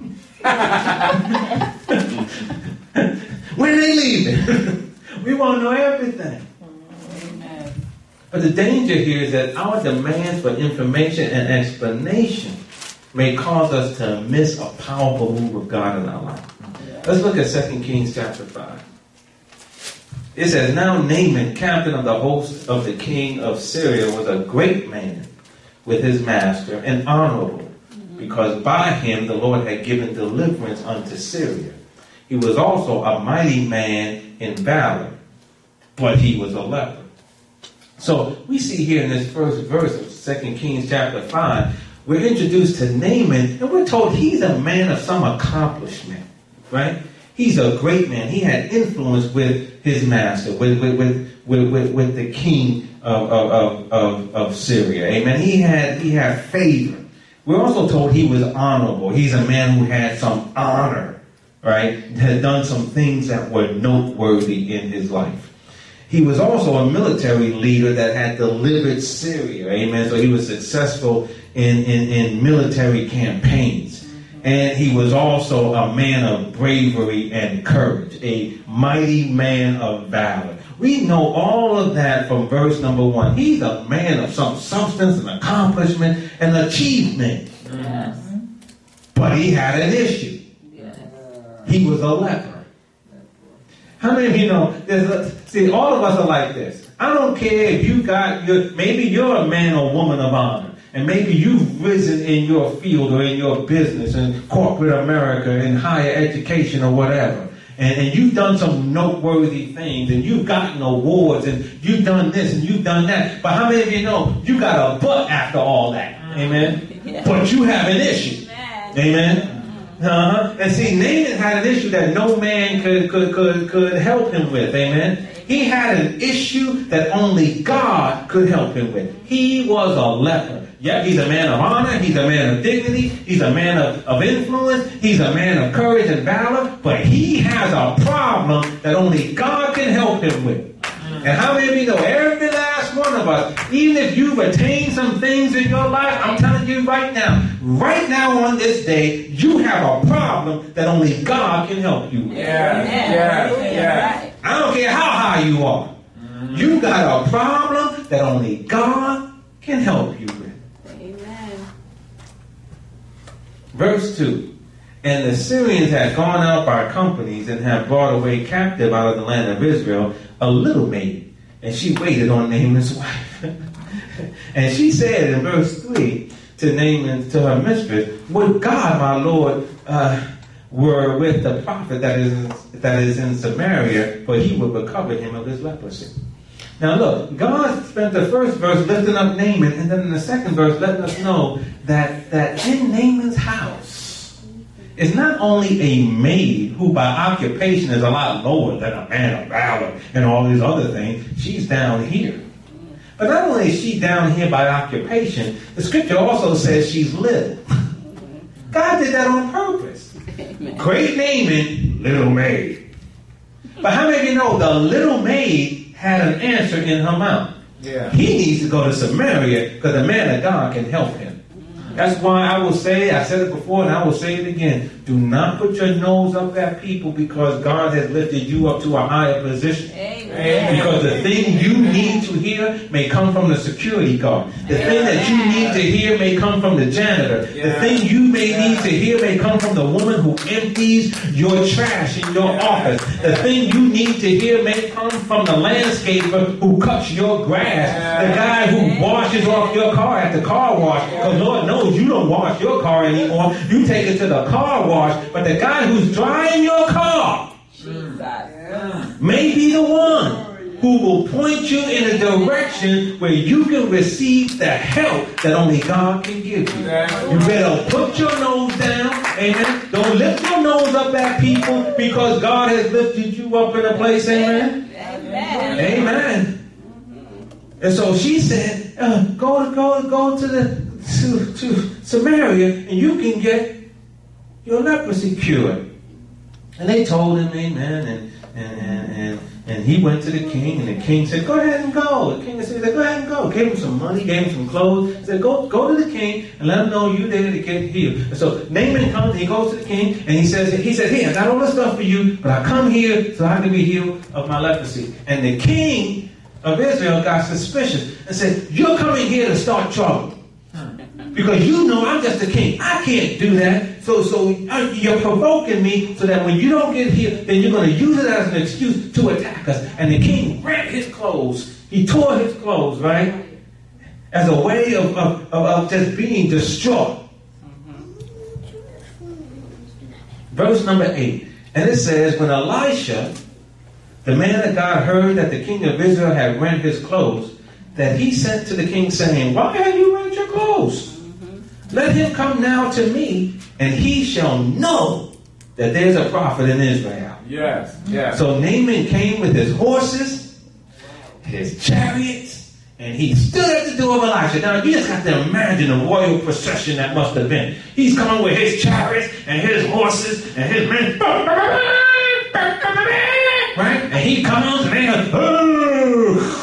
coming? When are they leaving? We want to know everything. But the danger here is that our demands for information and explanation may cause us to miss a powerful move of God in our life. Yeah. Let's look at Second Kings chapter five. It says, now Naaman, captain of the host of the king of Syria, was a great man with his master and honorable, because by him the Lord had given deliverance unto Syria. He was also a mighty man in valor, but he was a leper. So we see here in this first verse of Second Kings chapter five, we're introduced to Naaman, and we're told he's a man of some accomplishment, right? He's a great man. He had influence with his master, with with with with, with, with the king of, of, of, of Syria. Amen. He had he had favor. We're also told he was honorable. He's a man who had some honor, right? Had done some things that were noteworthy in his life. He was also a military leader that had delivered Syria. Amen. So he was successful in, in, in military campaigns. And he was also a man of bravery and courage, a mighty man of valor. We know all of that from verse number one. He's a man of some substance and accomplishment and achievement. Yes. But he had an issue. Yes. He was a leper. How many of you know, there's a, see, all of us are like this. I don't care if you got, your, maybe you're a man or woman of honor. And maybe you've risen in your field or in your business in corporate America, in higher education or whatever. And, and you've done some noteworthy things and you've gotten awards and you've done this and you've done that. But how many of you know you got a butt after all that? Amen? Yeah. But you have an issue. Amen. Amen? Uh-huh. And see, Naaman had an issue that no man could, could, could, could help him with. Amen? He had an issue that only God could help him with. He was a leper. Yeah, he's a man of honor. He's a man of dignity. He's a man of, of influence. He's a man of courage and valor. But he has a problem that only God can help him with. And how many of you know, every last one of us, even if you've attained some things in your life, I'm telling you right now, right now on this day, you have a problem that only God can help you with. Yeah, yeah, yeah. Right. I don't care how high you are. Mm-hmm. You got a problem that only God can help you with. Amen. Verse two. And the Syrians had gone out by companies and had brought away captive out of the land of Israel a little maid. And she waited on Naaman's wife. And she said in verse three to Naaman, to her mistress, would God, my Lord, uh, were with the prophet that is, that is in Samaria, for he would recover him of his leprosy. Now look, God spent the first verse lifting up Naaman, and then in the second verse letting us know that, that in Naaman's house is not only a maid who by occupation is a lot lower than a man of valor and all these other things. She's down here. But not only is she down here by occupation, the scripture also says she's little. God did that on purpose. Amen. Great Naaman, little maid. But how many of you know the little maid had an answer in her mouth? Yeah. He needs to go to Samaria because the man of God can help him. That's why I will say, I said it before and I will say it again, do not put your nose up at people because God has lifted you up to a higher position. Amen. Because the thing you need to hear may come from the security guard. The thing that you need to hear may come from the janitor. The Yeah. thing you may Yeah. need to hear may come from the woman who empties your trash in your Yeah. office. The thing you need to hear may come from the landscaper who cuts your grass. Yeah. The guy who washes off your car at the car wash. Because Lord knows you don't wash your car anymore. You take it to the car wash. But the guy who's drying your car Jesus. may be the one who will point you in a direction where you can receive the help that only God can give you. You better put your nose down. Amen. Don't lift your nose up at people because God has lifted you up in a place. Amen. Amen. Amen. And so she said, uh, go to go go to the to, to Samaria and you can get your leprosy cured. And they told him, amen, and and, and, and and he went to the king, and the king said, go ahead and go. The king said, go ahead and go. Gave him some money, gave him some clothes. He said, go, go to the king and let him know you there to get healed. And so Naaman comes, he goes to the king, and he says, he said, here, I got all this stuff for you, but I come here so I can be healed of my leprosy. And the king of Israel got suspicious and said, you're coming here to start trouble. Because you know I'm just a king. I can't do that. So so you're provoking me so that when you don't get here, then you're going to use it as an excuse to attack us. And the king rent his clothes. He tore his clothes, right? As a way of, of, of, of just being distraught. Verse number eight. And it says, when Elisha, the man of God, heard that the king of Israel had rent his clothes, that he sent to the king saying, why have you rent your clothes? Let him come now to me, and he shall know that there's a prophet in Israel. Yes, yes. So Naaman came with his horses, his chariots, and he stood at the door of Elisha. Now, you just got to imagine the royal procession that must have been. He's coming with his chariots and his horses and his men. Right? And he comes and they go, oh.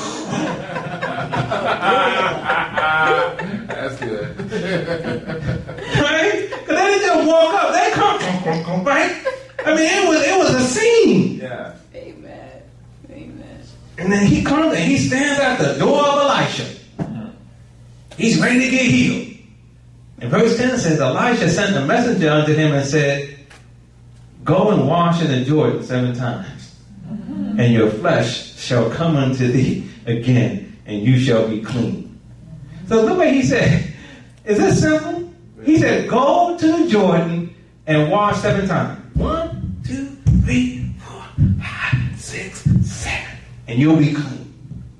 That's good. Right? Because they didn't just walk up. They come, right? I mean, it was, it was a scene. Yeah. Amen. Amen. And then he comes and he stands at the door of Elisha. He's ready to get healed. And verse ten says, Elisha sent a messenger unto him and said, go and wash in the Jordan seven times, and your flesh shall come unto thee again, and you shall be clean. So look what he said. Is this simple? He said, go to the Jordan and wash seven times. One, two, three, four, five, six, seven. And you'll be clean.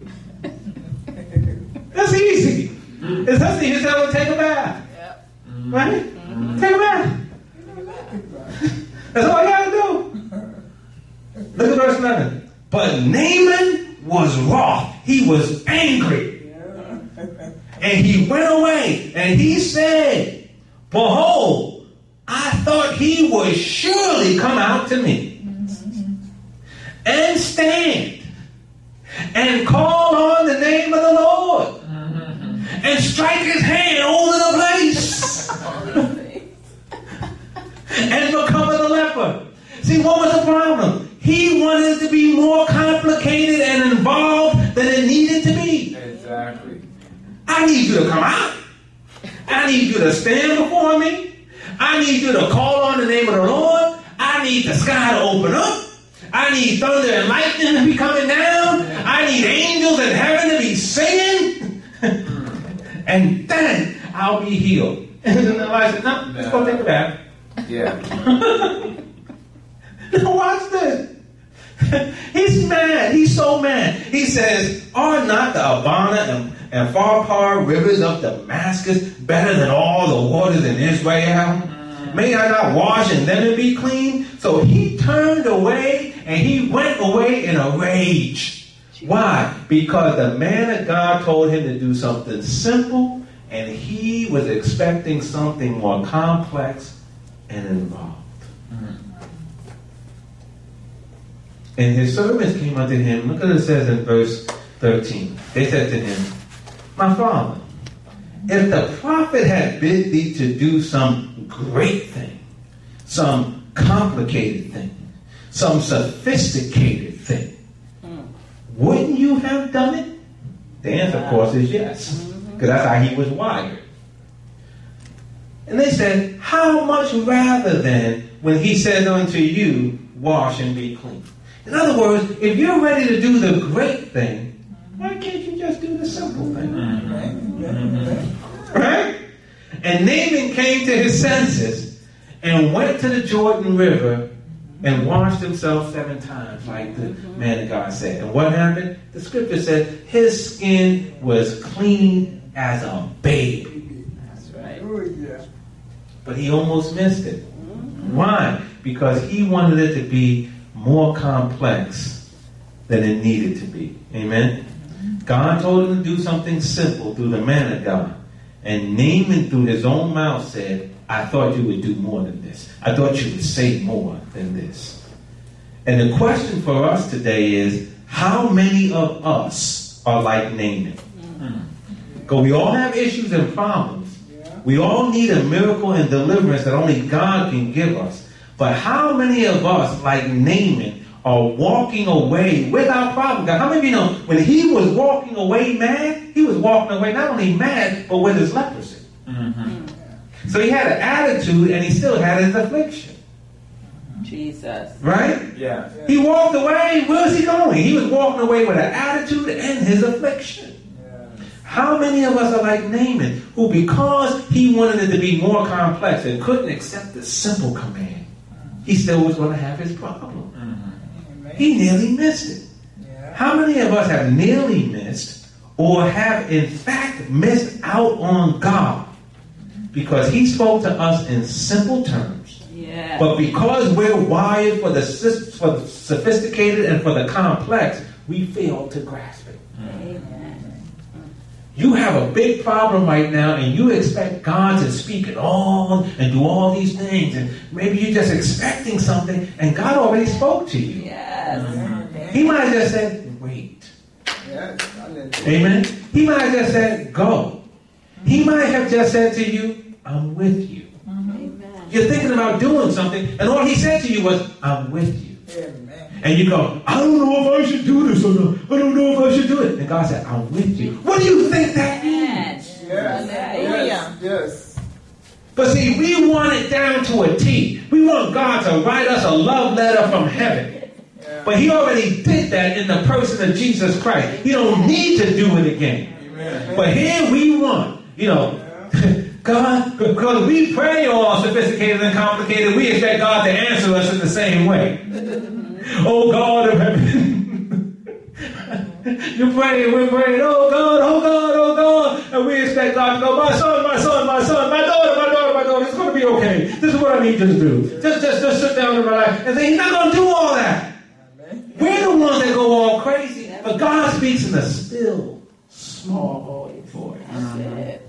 That's easy. It's that's easy to take a bath. Yep. Right? Mm-hmm. Take a bath. That's all you got to do. Look at verse eleven. But Naaman was wroth. He was angry. And he went away. And he said, behold, I thought he would surely come out to me and stand and call on the name of the Lord and strike his hand over the place and become a leper. See, what was the problem? He wanted it to be more complicated and involved than it needed to be. Exactly. I need you to come out. I need you to stand before me. I need you to call on the name of the Lord. I need the sky to open up. I need thunder and lightning to be coming down. I need angels in heaven to be singing. And then I'll be healed. And then Elijah said, no, let's go take a bath. Yeah. Now watch this. He's mad. He's so mad. He says, are not the Abana and, and Pharpar rivers of Damascus better than all the waters in Israel? May I not wash in them and be clean? So he turned away and he went away in a rage. Why? Because the man of God told him to do something simple and he was expecting something more complex and involved. And his servants came unto him. Look what it says in verse thirteen. They said to him, my father, if the prophet had bid thee to do some great thing, some complicated thing, some sophisticated thing, mm. wouldn't you have done it? The answer, of course, is yes. Because that's how he was wired. And they said, how much rather then when he says unto you, wash and be clean? In other words, if you're ready to do the great thing, why can't you just do the simple thing? Mm-hmm. Right? And Naaman came to his senses and went to the Jordan River and washed himself seven times, like the man of God said. And what happened? The scripture said his skin was clean as a baby. That's right. But he almost missed it. Why? Because he wanted it to be more complex than it needed to be. Amen? God told him to do something simple through the man of God. And Naaman through his own mouth said, I thought you would do more than this. I thought you would say more than this. And the question for us today is, how many of us are like Naaman? Because we all have issues and problems. We all need a miracle and deliverance that only God can give us. But how many of us, like Naaman, are walking away without problem? How many of you know when he was walking away mad, he was walking away not only mad, but with his leprosy. Mm-hmm. So he had an attitude and he still had his affliction. Jesus. Right? Yeah. He walked away. Where's he going? He was walking away with an attitude and his affliction. How many of us are like Naaman, who because he wanted it to be more complex and couldn't accept the simple command, he still was going to have his problem. Mm-hmm. He nearly missed it. Yeah. How many of us have nearly missed or have in fact missed out on God because he spoke to us in simple terms? Yes. Yes. But because we're wired for the, sys- for the sophisticated and for the complex, we fail to grasp it. Amen. You have a big problem right now, and you expect God to speak it all and do all these things, and maybe you're just expecting something, and God already spoke to you. Yes. He might have just said, wait. Yes. Amen. He might have just said, go. He might have just said to you, I'm with you. Amen. You're thinking about doing something, and all he said to you was, I'm with you. Amen. And you go, I don't know if I should do this or not. I don't know if I should do it. And God said, I'm with you. What do you think that means? Yes. Yes. Hallelujah. Yes. Yes. But see, we want it down to a T. We want God to write us a love letter from heaven. Yeah. But he already did that in the person of Jesus Christ. He don't need to do it again. Amen. But here we want, you know, God, because we pray all sophisticated and complicated, we expect God to answer us in the same way. Oh God of heaven. You're praying, we're praying, oh God, oh God, oh God. And we expect God to go, my son, my son, my son, my daughter, my daughter, my daughter, it's going to be okay. This is what I need you to do. Just, just, just sit down in my life and say, he's not going to do all that. We're the ones that go all crazy. But God speaks in a still, small voice. That's it.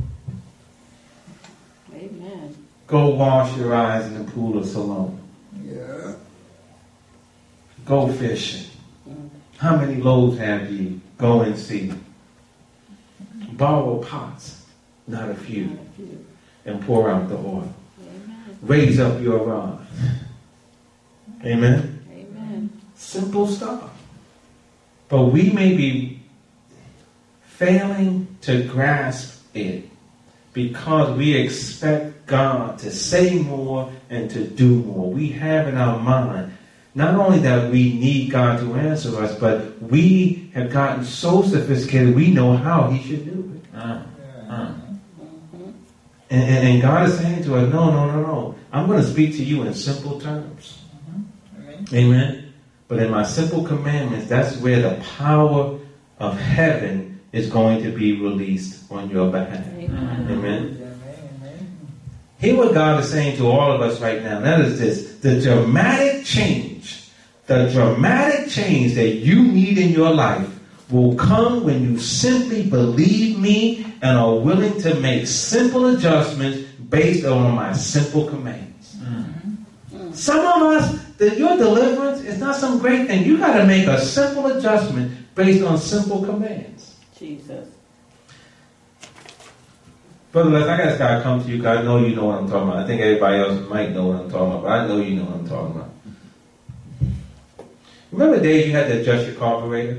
Amen. Go wash your eyes in the pool of Siloam. Yeah. Go fishing. How many loaves have ye? Go and see. Borrow pots, not a few, and pour out the oil. Amen. Raise up your rod. Amen? Amen. Simple stuff. But we may be failing to grasp it because we expect God to say more and to do more. We have in our mind not only that we need God to answer us, but we have gotten so sophisticated we know how he should do it. Uh, uh. And, and, and God is saying to us, no, no, no, no. I'm going to speak to you in simple terms. Amen. Amen. But in my simple commandments, that's where the power of heaven is going to be released on your behalf. Amen. Amen. Amen. Hear what God is saying to all of us right now. That is this. The dramatic change, the dramatic change that you need in your life will come when you simply believe me and are willing to make simple adjustments based on my simple commands. Mm. Some of us, that your deliverance is not some great thing. You got to make a simple adjustment based on simple commands. Jesus. Brother Les, I guess God come to you. God know you know what I'm talking about. I think everybody else might know what I'm talking about, but I know you know what I'm talking about. Remember the days you had to adjust your carburetor?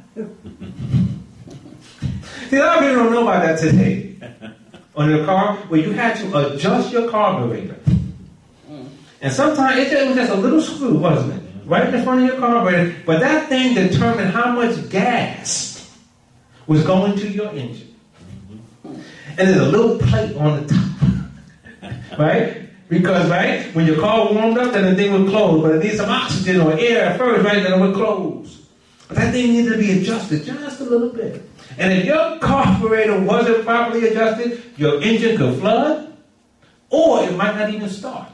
See, a lot of people don't know about that today. On your car, where you had to adjust your carburetor. And sometimes it just was just a little screw, wasn't it? Right in the front of your carburetor. But that thing determined how much gas was going to your engine. And there's a little plate on the top. Right? Because, right, when your car warmed up, then the thing would close. But it needs some oxygen or air at first, right? Then it would close. But that thing needed to be adjusted just a little bit. And if your carburetor wasn't properly adjusted, your engine could flood, or it might not even start.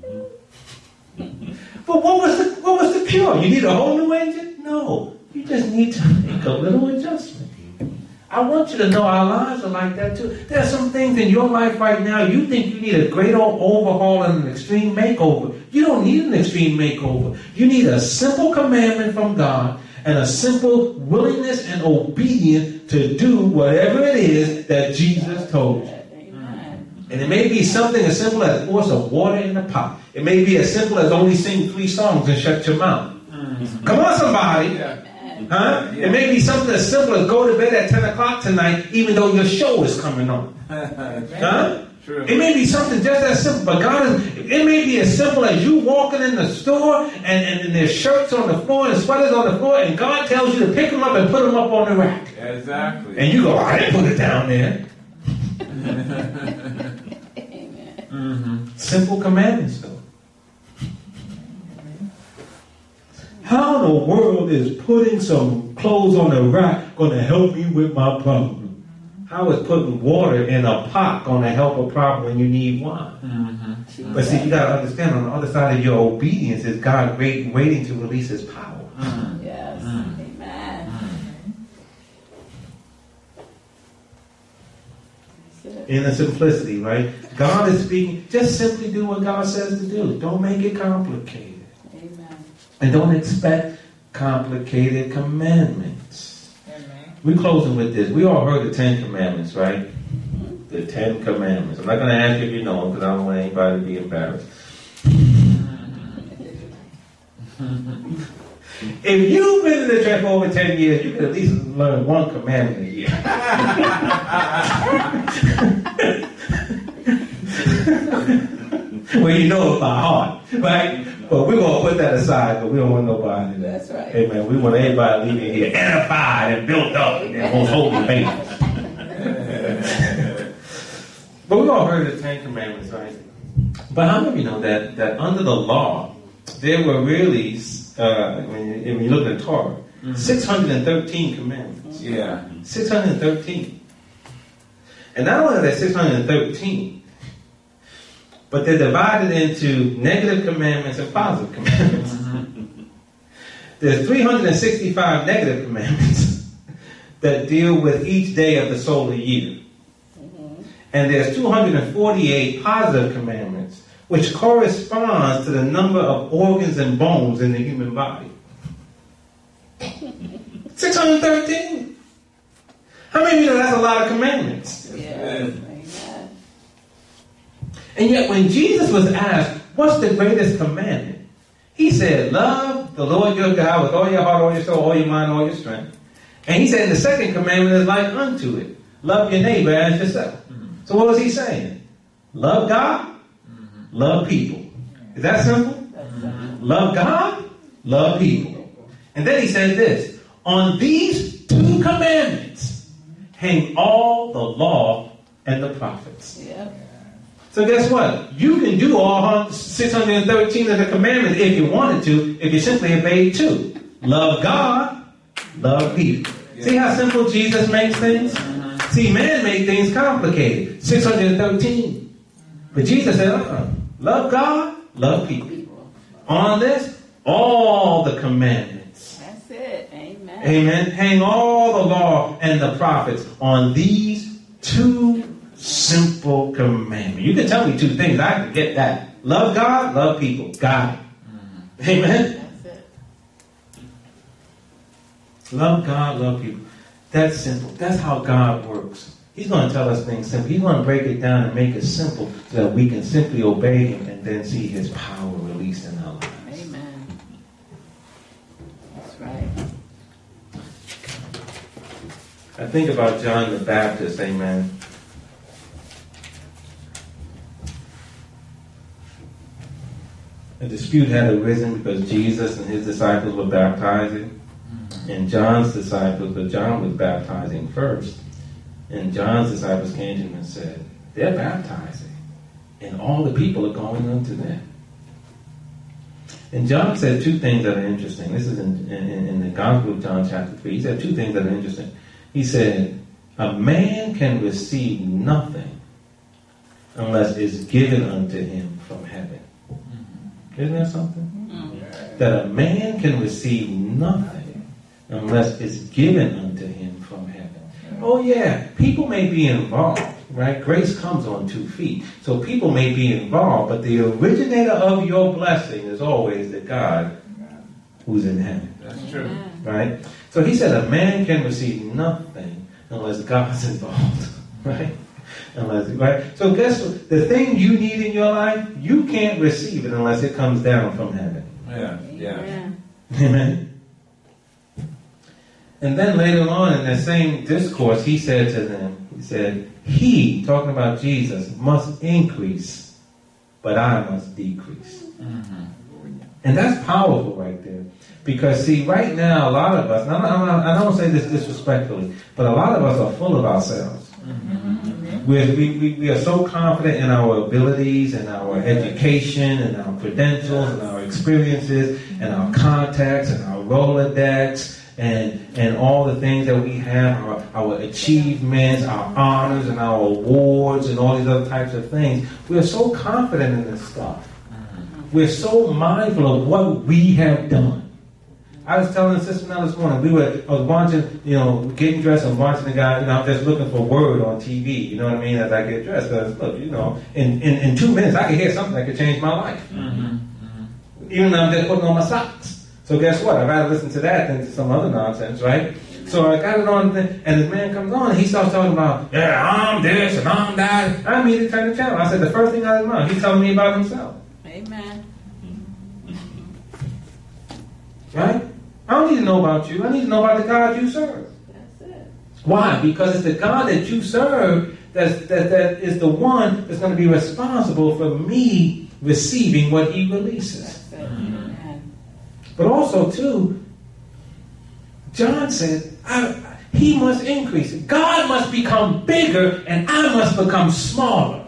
But what was the what was the cure? You need a whole new engine? No. You just need to make a little adjustment. I want you to know our lives are like that too. There are some things in your life right now you think you need a great old overhaul and an extreme makeover. You don't need an extreme makeover. You need a simple commandment from God and a simple willingness and obedience to do whatever it is that Jesus told you. And it may be something as simple as pour some water in the pot. It may be as simple as only sing three songs and shut your mouth. Mm-hmm. Come on, somebody. Yeah. Huh? Yeah. It may be something as simple as go to bed at ten o'clock tonight, even though your show is coming on. Huh? True. It may be something just as simple, but God is, it may be as simple as you walking in the store and, and, and there's shirts on the floor and sweaters on the floor, and God tells you to pick them up and put them up on the rack. Exactly. And you go, I didn't put it down there. Mm-hmm. Simple commandments, though. How in the world is putting some clothes on the rack going to help me with my problem? How is putting water in a pot going to help a problem when you need wine? Mm-hmm. But see, you got to understand, on the other side of your obedience is God wait, waiting to release His power. Mm-hmm. Yes. Mm. Amen. That's it. In the simplicity, right? God is speaking. Just simply do what God says to do. Don't make it complicated. Amen. And don't expect complicated commandments. Amen. We're closing with this. We all heard the Ten Commandments, right? The Ten Commandments. I'm not going to ask you if you know them because I don't want anybody to be embarrassed. If you've been in the church for over ten years, you can at least learn one commandment a year. Well, you know it by heart, right? But we're going to put that aside because we don't want nobody to. That's right. Amen. We want everybody leaving here edified and built up in their most holy faith. But we all heard the Ten Commandments, right? But how many of you know that, that under the law, there were really, uh, when, you, when you look at the Torah, mm-hmm. six hundred thirteen commandments. Yeah. six hundred thirteen. And not only are there six hundred thirteen, but they're divided into negative commandments and positive commandments. Mm-hmm. There's three hundred sixty-five negative commandments that deal with each day of the solar year. Mm-hmm. And there's two hundred forty-eight positive commandments, which corresponds to the number of organs and bones in the human body. six hundred thirteen. How many of you know that's a lot of commandments? Yes. Amen. And yet when Jesus was asked, what's the greatest commandment? He said, love the Lord your God with all your heart, all your soul, all your mind, all your strength. And he said the second commandment is like unto it. Love your neighbor as yourself. Mm-hmm. So what was he saying? Love God, mm-hmm. love people. Is that simple? Mm-hmm. Love God, love people. And then he said this, on these two commandments hang all the law and the prophets. Yep. So guess what? You can do all six hundred thirteen of the commandments if you wanted to, if you simply obeyed two. Love God, love people. Yeah. See how simple Jesus makes things? Mm-hmm. See, man made things complicated. six hundred thirteen. But Jesus said, uh-uh. Love God, love people. On this, all the commandments. That's it. Amen. Amen. Hang all the law and the prophets on these two simple commandments. You can tell me two things. I can get that. Love God, love people. Got it. Mm-hmm. Amen. That's it. Love God, love people. That's simple. That's how God works. He's going to tell us things simple. He's going to break it down and make it simple so that we can simply obey Him and then see His power released in our lives. Amen. That's right. I think about John the Baptist, amen. A dispute had arisen because Jesus and His disciples were baptizing, and John's disciples, but John was baptizing first. And John's disciples came to him and said, they're baptizing, and all the people are going unto them. And John said two things that are interesting. This is in, in, in the Gospel of John chapter three. He said two things that are interesting. He said, a man can receive nothing unless it's given unto him from heaven. Mm-hmm. Isn't that something? Mm-hmm. That a man can receive nothing unless it's given unto him from heaven. Oh yeah, people may be involved, right? Grace comes on two feet. So people may be involved, but the originator of your blessing is always the God who's in heaven. That's true. Right? So he said a man can receive nothing unless God's involved. Right? Unless, right? So guess what? The thing you need in your life, you can't receive it unless it comes down from heaven. Yeah, yeah. Amen. Amen. And then later on in that same discourse, he said to them, he said, he, talking about Jesus, must increase, but I must decrease. Mm-hmm. And that's powerful right there. Because see, right now, a lot of us, and I'm not, I don't say this disrespectfully, but a lot of us are full of ourselves. Mm-hmm. We're, we, we, we are so confident in our abilities and our education and our credentials and our experiences and our contacts and our Rolodex and and all the things that we have, our, our achievements, our honors, and our awards, and all these other types of things. We are so confident in this stuff. We're so mindful of what we have done. I was telling Sister Mel this morning, we were, I was watching, you know, getting dressed and watching the guy, you know, I'm just looking for word on T V, you know what I mean, as I get dressed. Because, look, you know, in, in, in two minutes, I can hear something that could change my life. Mm-hmm. Mm-hmm. Even though I'm just putting on my socks. So guess what? I'd rather listen to that than to some other nonsense, right? So I got it on, and the man comes on, and he starts talking about, yeah, I'm this, and I'm that. I immediately turned the channel. I said, the first thing out of his mouth, he's telling me about himself. Amen. Right? I don't need to know about you. I need to know about the God you serve. That's it. Why? Because it's the God that you serve that's, that, that is the one that's going to be responsible for me receiving what he releases. That's it. Amen. But also, too, John said, I, he must increase. God must become bigger and I must become smaller.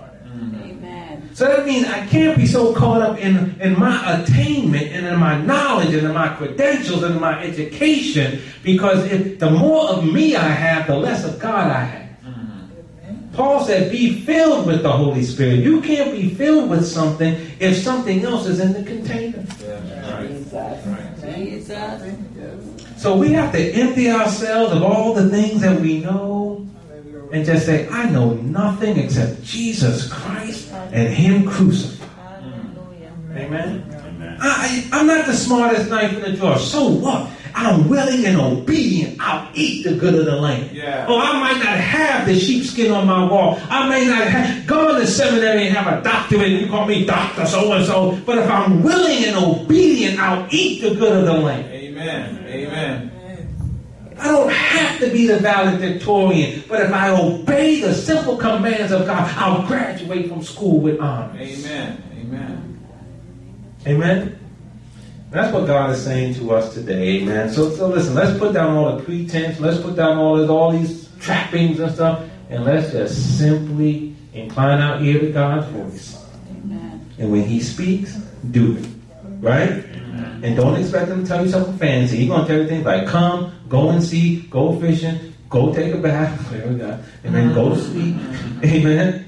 So that means I can't be so caught up in, in my attainment and in my knowledge and in my credentials and in my education, because if the more of me I have, the less of God I have. Mm-hmm. Paul said, be filled with the Holy Spirit. You can't be filled with something if something else is in the container. Yeah. Right. Jesus. Right. Jesus. So we have to empty ourselves of all the things that we know and just say, I know nothing except Jesus Christ and him crucified. Hallelujah. Amen? Amen. I, I'm not the smartest knife in the drawer. So what? I'm willing and obedient. I'll eat the good of the land. Yeah. Oh, I might not have the sheepskin on my wall. I may not have gone to seminary and have a doctorate and you call me Doctor so-and-so. But if I'm willing and obedient, I'll eat the good of the land. Amen. Amen. I don't have to be the valedictorian, but if I obey the simple commands of God, I'll graduate from school with honors. Amen. Amen. Amen? That's what God is saying to us today. Amen. So, so listen, let's put down all the pretense. Let's put down all this, all these trappings and stuff, and let's just simply incline our ear to God's voice. Amen. And when he speaks, do it. Right? And don't expect him to tell you something fancy. He's going to tell you things like, come, go and see, go fishing, go take a bath. There we go. Amen. Go to sleep. Amen.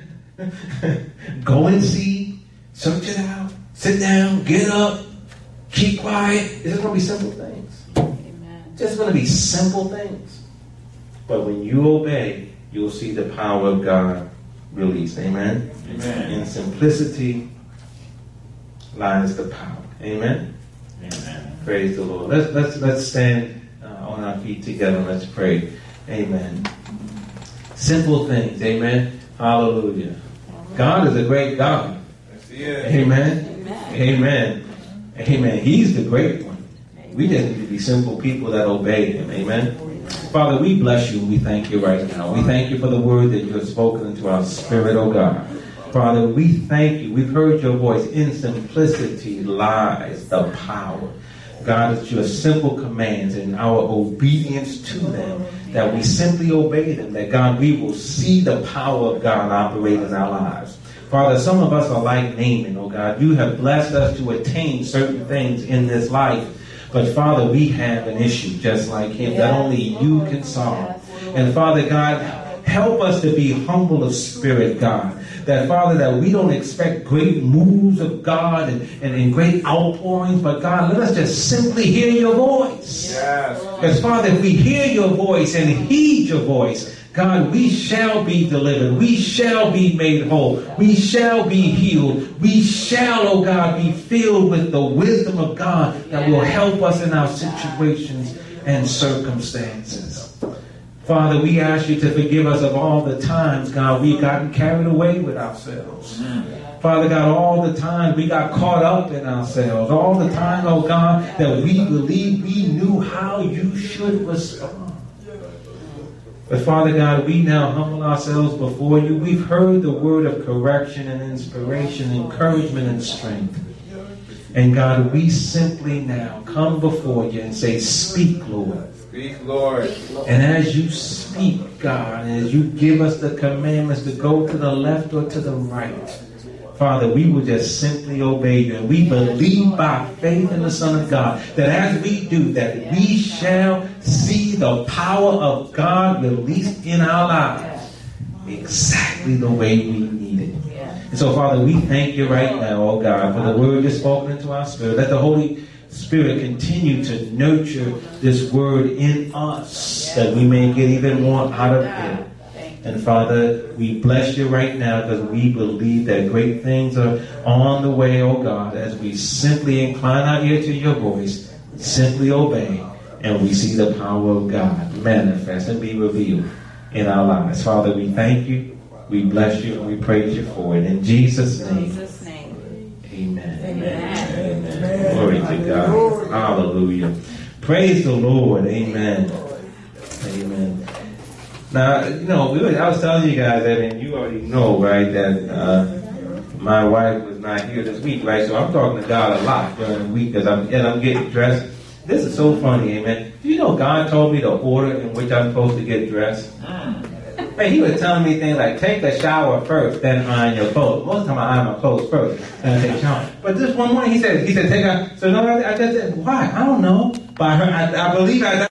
Go and see, search it out, sit down, get up, keep quiet. It's just going to be simple things. Amen. It's just going to be simple things. But when you obey, you'll see the power of God released. Amen. Amen. In simplicity lies the power. Amen. Amen. Praise the Lord. Let's let's let's stand uh, on our feet together. Let's pray. Amen. Simple things. Amen. Hallelujah. God is a great God. Yes, he is. Amen. Amen. Amen. Amen. He's the great one. We just need to be simple people that obey him. Amen. Father, we bless you and we thank you right now. We thank you for the word that you have spoken into our spirit, oh God. Father, we thank you. We've heard your voice. In simplicity lies the power. God, it's your simple commands and our obedience to them, that we simply obey them, that God, we will see the power of God operate in our lives. Father, some of us are like Naaman, oh God. You have blessed us to attain certain things in this life. But Father, we have an issue just like him that only you can solve. And Father God, help us to be humble of spirit, God. That, Father, that we don't expect great moves of God and, and, and great outpourings, but God, let us just simply hear your voice. Yes. Because, Father, if we hear your voice and heed your voice, God, we shall be delivered. We shall be made whole. We shall be healed. We shall, oh God, be filled with the wisdom of God that will help us in our situations and circumstances. Father, we ask you to forgive us of all the times, God, we've gotten carried away with ourselves. Mm. Father God, all the time we got caught up in ourselves. All the time, oh God, that we believed we knew how you should respond. But Father God, we now humble ourselves before you. We've heard the word of correction and inspiration, encouragement and strength. And God, we simply now come before you and say, speak, Lord. Speak, Lord. And as you speak, God, and as you give us the commandments to go to the left or to the right, Father, we will just simply obey you. And we believe by faith in the Son of God that as we do that, we shall see the power of God released in our lives exactly the way we need it. And so, Father, we thank you right now, oh God, for the word you've spoken into our spirit. Let the Holy Spirit continue to nurture this word in us that we may get even more out of it. And Father, we bless you right now because we believe that great things are on the way, oh God, as we simply incline our ear to your voice, simply obey, and we see the power of God manifest and be revealed in our lives. Father, we thank you, we bless you, and we praise you for it. In Jesus' name, Jesus' name. amen. Amen. Amen. Glory to God. Hallelujah. Praise the Lord. Amen. Amen. Now, you know, we were, I was telling you guys that, and you already know, right, that uh, my wife was not here this week, right? So I'm talking to God a lot during the week because I'm, and I'm getting dressed. This is so funny, amen. Do you know God told me the order in which I'm supposed to get dressed? Man, he was telling me things like, take a shower first, then iron your clothes. Most of the time I iron my clothes first, then I take a shower. But this one morning he said, he said, take a, so no, I, I just said, why? I don't know. But I, heard, I, I believe I